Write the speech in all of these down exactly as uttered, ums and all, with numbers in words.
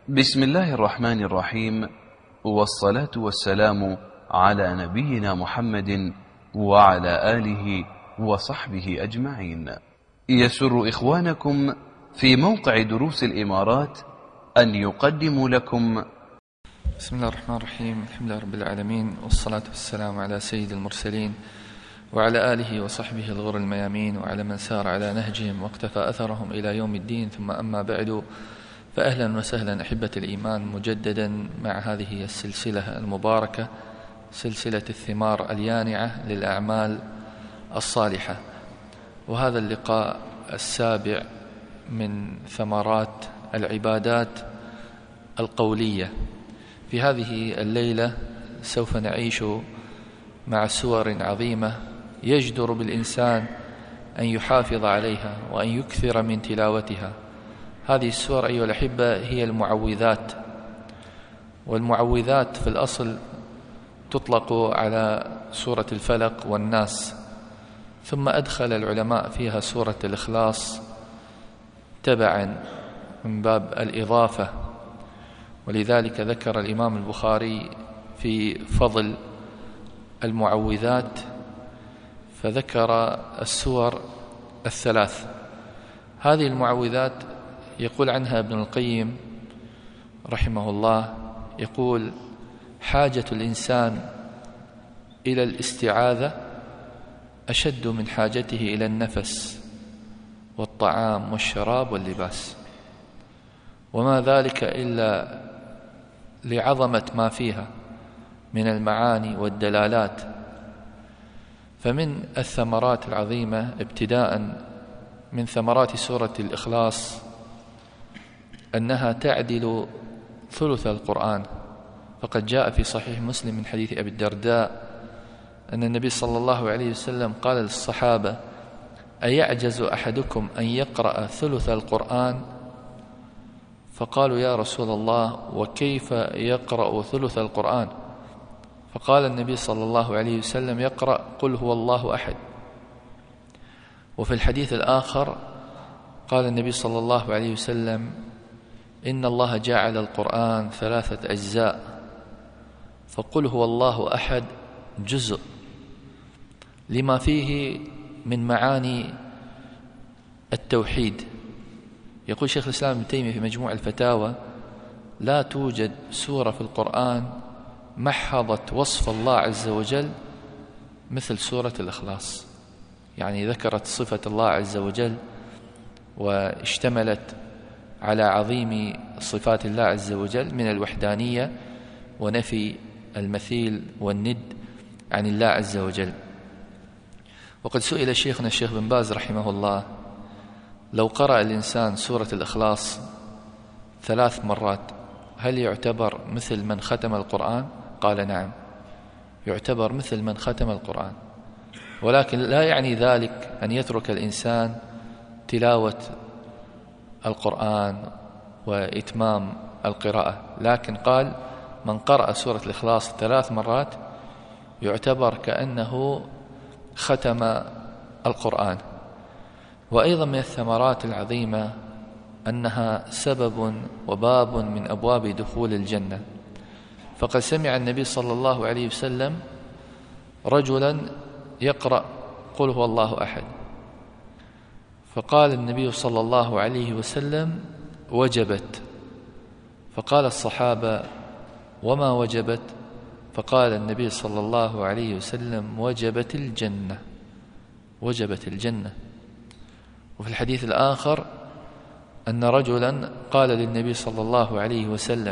بسم الله الرحمن الرحيم، والصلاة والسلام على نبينا محمد وعلى آله وصحبه أجمعين. يسر إخوانكم في موقع دروس الإمارات أن يقدموا لكم. بسم الله الرحمن الرحيم، الحمد لله رب العالمين، والصلاة والسلام على سيد المرسلين وعلى آله وصحبه الغر الميامين، وعلى من سار على نهجهم واقتفى أثرهم إلى يوم الدين. ثم أما بعد، فأهلا وسهلا أحبة الإيمان مجددا مع هذه السلسلة المباركة، سلسلة الثمار اليانعة للأعمال الصالحة، وهذا اللقاء السابع من ثمرات العبادات القولية. في هذه الليلة سوف نعيش مع سور عظيمة يجدر بالإنسان أن يحافظ عليها وأن يكثر من تلاوتها. هذه السور أيها الأحبة هي المعوذات، والمعوذات في الأصل تطلق على سورة الفلق والناس، ثم أدخل العلماء فيها سورة الإخلاص تبعا من باب الإضافة، ولذلك ذكر الإمام البخاري في فضل المعوذات فذكر السور الثلاث. هذه المعوذات يقول عنها ابن القيم رحمه الله، يقول: حاجة الإنسان إلى الاستعاذة أشد من حاجته إلى النفس والطعام والشراب واللباس، وما ذلك إلا لعظمة ما فيها من المعاني والدلالات. فمن الثمرات العظيمة ابتداء من ثمرات سورة الإخلاص أنها تعدل ثلث القرآن، فقد جاء في صحيح مسلم من حديث أبي الدرداء أن النبي صلى الله عليه وسلم قال للصحابة: أيعجز أحدكم أن يقرأ ثلث القرآن؟ فقالوا: يا رسول الله، وكيف يقرأ ثلث القرآن؟ فقال النبي صلى الله عليه وسلم: يقرأ قل هو الله أحد. وفي الحديث الآخر قال النبي صلى الله عليه وسلم: إن الله جعل القرآن ثلاثة أجزاء، فقل هو الله أحد جزء، لما فيه من معاني التوحيد. يقول شيخ الإسلام ابن تيمية في مجموع الفتاوى: لا توجد سورة في القرآن محضت وصف الله عز وجل مثل سورة الإخلاص، يعني ذكرت صفة الله عز وجل واشتملت على عظيم صفات الله عز وجل من الوحدانية ونفي المثيل والند عن الله عز وجل. وقد سئل شيخنا الشيخ بن باز رحمه الله: لو قرأ الإنسان سورة الإخلاص ثلاث مرات هل يعتبر مثل من ختم القرآن؟ قال: نعم، يعتبر مثل من ختم القرآن، ولكن لا يعني ذلك أن يترك الإنسان تلاوة القرآن وإتمام القراءة، لكن قال: من قرأ سورة الإخلاص ثلاث مرات يعتبر كأنه ختم القرآن. وأيضا من الثمرات العظيمة أنها سبب وباب من أبواب دخول الجنة، فقد سمع النبي صلى الله عليه وسلم رجلا يقرأ قل هو الله أحد، فقال النبي صلى الله عليه وسلم: وجبت. فقال الصحابة: وما وجبت؟ فقال النبي صلى الله عليه وسلم: وجبت الجنة، وجبت الجنة. وفي الحديث الآخر أن رجلا قال للنبي صلى الله عليه وسلم: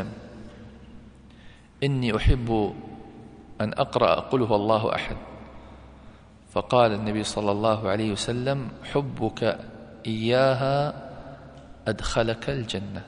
إني أحب أن أقرأ قل هو الله أحد. فقال النبي صلى الله عليه وسلم: حبك إياها أدخلك الجنة.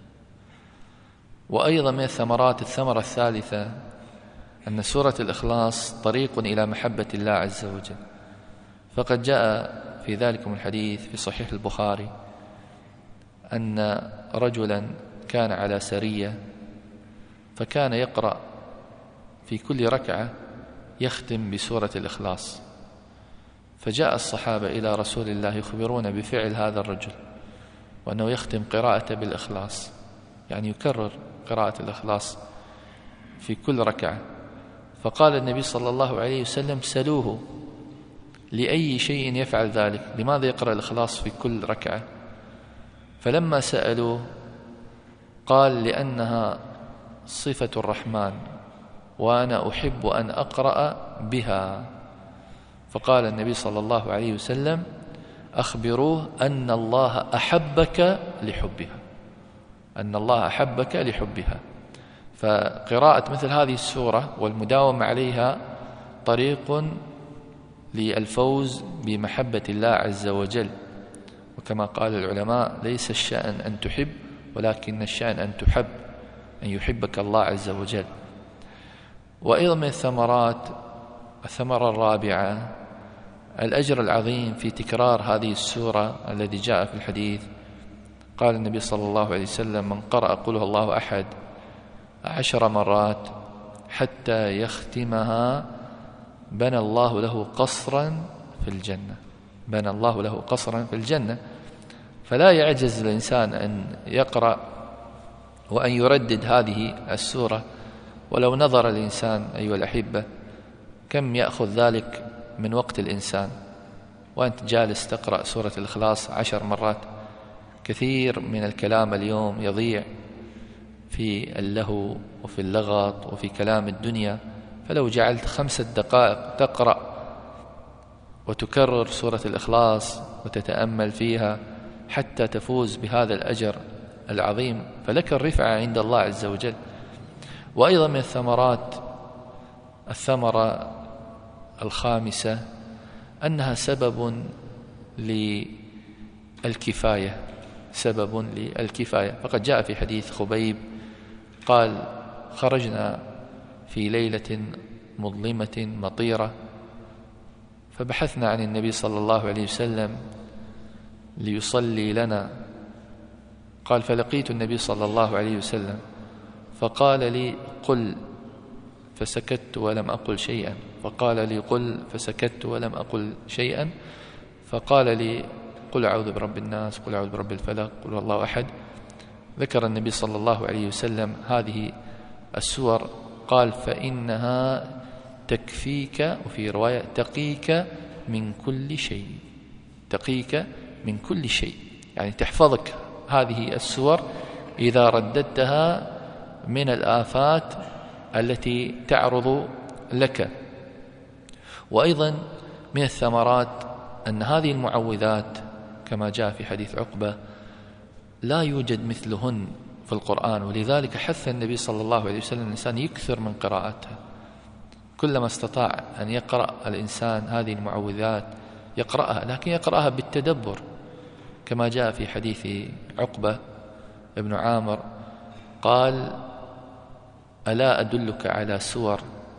وأيضا من الثمرات الثمرة الثالثة أن سورة الإخلاص طريق إلى محبة الله عز وجل، فقد جاء في ذلك الحديث في صحيح البخاري أن رجلا كان على سرية، فكان يقرأ في كل ركعة يختم بسورة الإخلاص، فجاء الصحابة إلى رسول الله يخبرون بفعل هذا الرجل، وأنه يختم قراءته بالإخلاص، يعني يكرر قراءة الإخلاص في كل ركعة. فقال النبي صلى الله عليه وسلم: سلوه لأي شيء يفعل ذلك، لماذا يقرأ الإخلاص في كل ركعة؟ فلما سألوه قال: لأنها صفة الرحمن وأنا أحب أن أقرأ بها. فقال النبي صلى الله عليه وسلم: أخبروه أن الله أحبك لحبها، أن الله أحبك لحبها. فقراءة مثل هذه السورة والمداومة عليها طريق للفوز بمحبة الله عز وجل. وكما قال العلماء: ليس الشأن أن تحب، ولكن الشأن أن تحب، أن يحبك الله عز وجل. وأيضا من الثمرات، الثمرة الرابعة، الأجر العظيم في تكرار هذه السورة الذي جاء في الحديث. قال النبي صلى الله عليه وسلم: من قرأ قل هو الله أحد عشر مرات حتى يختمها بنى الله له قصرا في الجنة، بنى الله له قصرا في الجنة. فلا يعجز الإنسان أن يقرأ وأن يردد هذه السورة، ولو نظر الإنسان أيها الأحبة كم يأخذ ذلك من وقت الإنسان وأنت جالس تقرأ سورة الإخلاص عشر مرات. كثير من الكلام اليوم يضيع في اللهو وفي اللغط وفي كلام الدنيا، فلو جعلت خمسة دقائق تقرأ وتكرر سورة الإخلاص وتتأمل فيها حتى تفوز بهذا الأجر العظيم، فلك الرفعة عند الله عز وجل. وأيضا من الثمرات، الثمرة الخامسة، أنها سبب للكفاية، سبب للكفاية. فقد جاء في حديث خبيب قال: خرجنا في ليلة مظلمة مطيرة فبحثنا عن النبي صلى الله عليه وسلم ليصلي لنا. قال: فلقيت النبي صلى الله عليه وسلم فقال لي: قل، فسكت ولم أقل شيئا. فقال لي: قل، فسكت ولم أقل شيئا. فقال لي: قل أعوذ برب الناس، قل أعوذ برب الفلق، قل هو الله أحد. ذكر النبي صلى الله عليه وسلم هذه السور، قال: فإنها تكفيك، وفي رواية تقيك من كل شيء، تقيك من كل شيء، يعني تحفظك هذه السور إذا رددتها من الآفات التي تعرض لك. وأيضا من الثمرات أن هذه المعوذات كما جاء في حديث عقبة لا يوجد مثلهن في القرآن، ولذلك حث النبي صلى الله عليه وسلم الإنسان يكثر من قراءتها. كلما استطاع أن يقرأ الإنسان هذه المعوذات يقرأها، لكن يقرأها بالتدبر، كما جاء في حديث عقبة ابن عامر قال: ألا أدلك على سور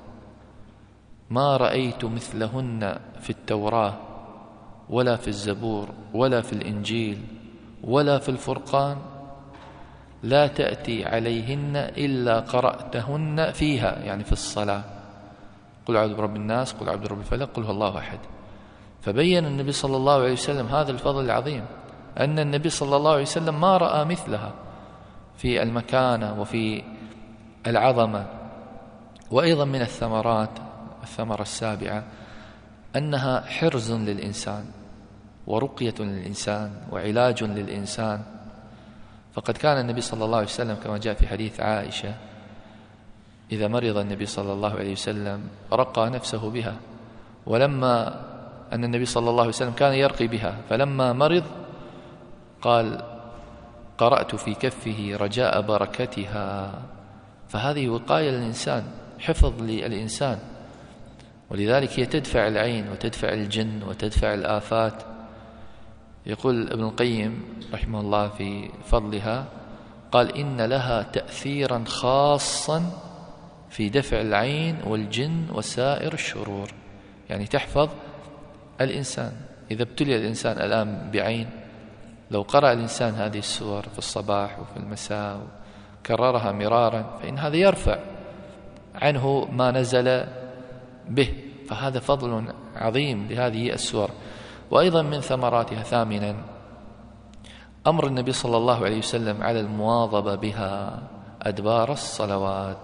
ما رأيت مثلهن في التوراة ولا في الزبور ولا في الإنجيل ولا في الفرقان، لا تأتي عليهن إلا قرأتهن فيها، يعني في الصلاة. قل أعوذ برب الناس، قل أعوذ برب الفلق، قل هو الله أحد. فبين النبي صلى الله عليه وسلم هذا الفضل العظيم، أن النبي صلى الله عليه وسلم ما رأى مثلها في المكانة وفي العظمة. وأيضا من الثمرات، الثمرة السابعة، أنها حرز للإنسان ورقية للإنسان وعلاج للإنسان. فقد كان النبي صلى الله عليه وسلم كما جاء في حديث عائشة إذا مرض النبي صلى الله عليه وسلم رقى نفسه بها، ولما أن النبي صلى الله عليه وسلم كان يرقي بها، فلما مرض قال: قرأت في كفه رجاء بركتها. فهذه وقاية للإنسان، حفظ للإنسان، ولذلك هي تدفع العين وتدفع الجن وتدفع الآفات. يقول ابن القيم رحمه الله في فضلها قال: إن لها تأثيرا خاصا في دفع العين والجن وسائر الشرور، يعني تحفظ الإنسان. إذا ابتلي الإنسان الآن بعين، لو قرأ الإنسان هذه السور في الصباح وفي المساء كررها مرارا فإن هذا يرفع عنه ما نزل به، فهذا فضل عظيم لهذه السور. وأيضا من ثمراتها ثامنا أمر النبي صلى الله عليه وسلم على المواظبة بها أدبار الصلوات،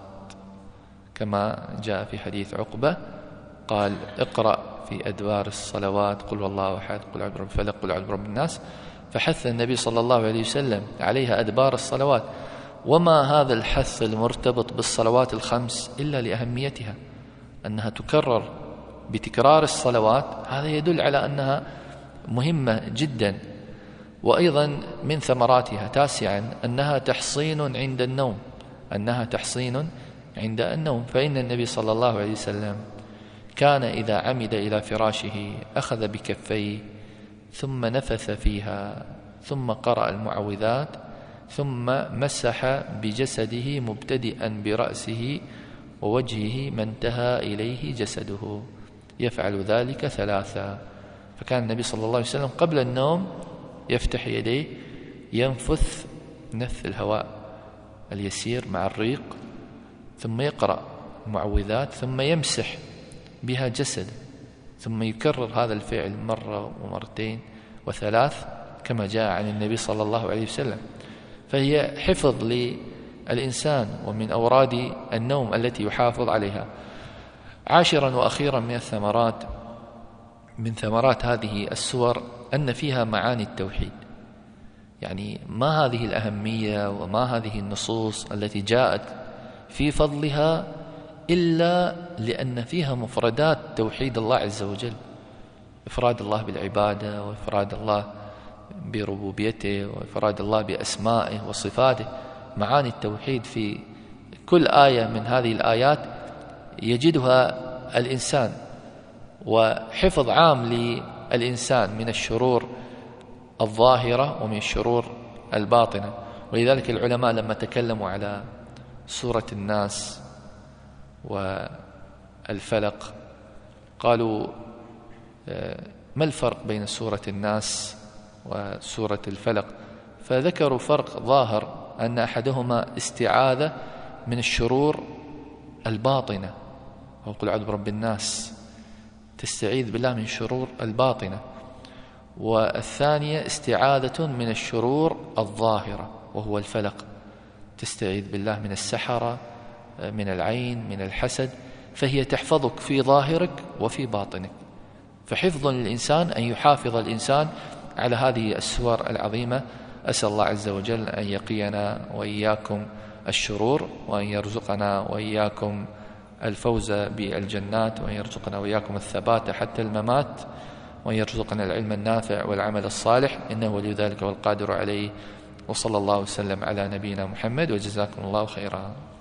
كما جاء في حديث عقبة قال: اقرأ في أدبار الصلوات قل والله أحد، قل أعوذ برب الفلق، قل أعوذ برب الناس. فحث النبي صلى الله عليه وسلم عليها أدبار الصلوات. وما هذا الحث المرتبط بالصلوات الخمس إلا لأهميتها، أنها تكرر بتكرار الصلوات، هذا يدل على أنها مهمة جدا. وأيضا من ثمراتها تاسعا أنها تحصين عند النوم، أنها تحصين عند النوم. فإن النبي صلى الله عليه وسلم كان إذا عمد إلى فراشه أخذ بكفيه ثم نفث فيها ثم قرأ المعوذات ثم مسح بجسده مبتدئا برأسه ووجهه ما انتهى إليه جسده، يفعل ذلك ثلاثا. فكان النبي صلى الله عليه وسلم قبل النوم يفتح يديه ينفث نفث الهواء اليسير مع الريق، ثم يقرأ المعوذات ثم يمسح بها جسده، ثم يكرر هذا الفعل مرة ومرتين وثلاث كما جاء عن النبي صلى الله عليه وسلم. فهي حفظ للإنسان ومن أوراد النوم التي يحافظ عليها. عاشرا وأخيرا من الثمرات من ثمرات هذه السور أن فيها معاني التوحيد. يعني ما هذه الأهمية وما هذه النصوص التي جاءت في فضلها إلا لأن فيها مفردات توحيد الله عز وجل، إفراد الله بالعبادة وإفراد الله بربوبيته وإفراد الله بأسمائه وصفاته. معاني التوحيد في كل آية من هذه الآيات يجدها الإنسان، وحفظ عام للإنسان من الشرور الظاهرة ومن الشرور الباطنة. ولذلك العلماء لما تكلموا على سورة الناس والفلق قالوا: ما الفرق بين سورة الناس وسورة الفلق؟ فذكروا فرق ظاهر، أن أحدهما استعاذة من الشرور الباطنة، أو قل أعوذ برب الناس تستعيذ بالله من الشرور الباطنة، والثانية استعاذة من الشرور الظاهرة وهو الفلق، تستعيذ بالله من السحرة، من العين، من الحسد. فهي تحفظك في ظاهرك وفي باطنك. فحفظ للإنسان أن يحافظ الإنسان على هذه السور العظيمة. أسأل الله عز وجل أن يقينا وإياكم الشرور، وأن يرزقنا وإياكم الفوز بالجنات، وأن يرزقنا وإياكم الثبات حتى الممات، وأن يرزقنا العلم النافع والعمل الصالح، إنه ولي ذلك والقادر عليه. وصلى الله وسلم على نبينا محمد، وجزاكم الله خيرا.